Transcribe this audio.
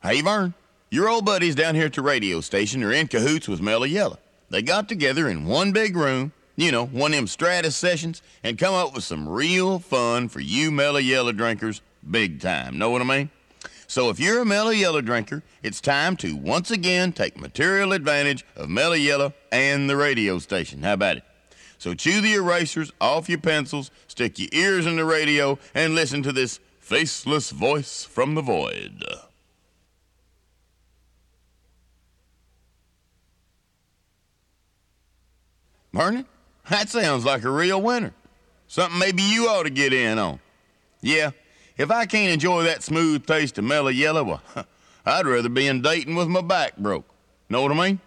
Hey, Vern, your old buddies down here at the radio station are in cahoots with Mellow Yellow. They got together in one big room, one of them Stratus sessions, and come up with some real fun for you Mellow Yellow drinkers big time. Know what I mean? So if you're a Mellow Yellow drinker, it's time to once again take material advantage of Mellow Yellow and the radio station. How about it? So chew the erasers off your pencils, stick your ears in the radio, and listen to this faceless voice from the void. Vernon, that sounds like a real winner. Something maybe you ought to get in on. Yeah, if I can't enjoy that smooth taste of Mellow Yellow, well, I'd rather be in Dayton with my back broke. Know what I mean?